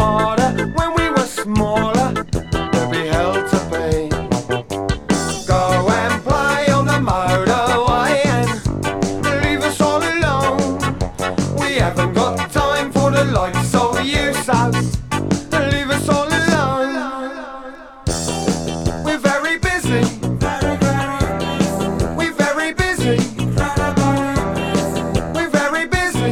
smarter when we were smaller, there'd be hell to pay. Go and play on the motorway and leave us all alone. We haven't got time for the likes of you, so leave us all alone. We're very busy. We're very busy. We're very busy.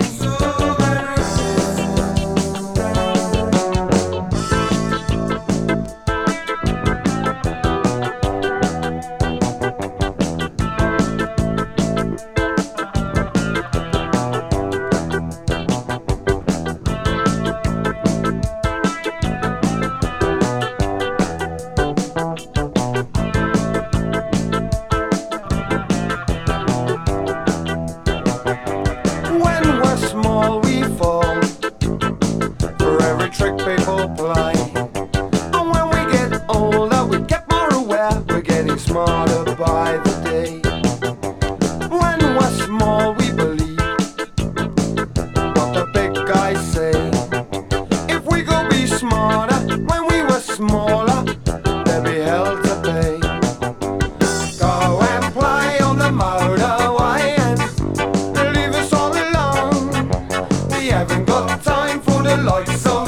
Small we fall for every trick people play, and when we get older we get more aware, we're getting smarter by the day. When we're small we believe what the big guys say. If we go be smarter when we were smaller, there'd be hell to pay. Go and play on the motorway and leave us all alone. We haven't got time for the likes of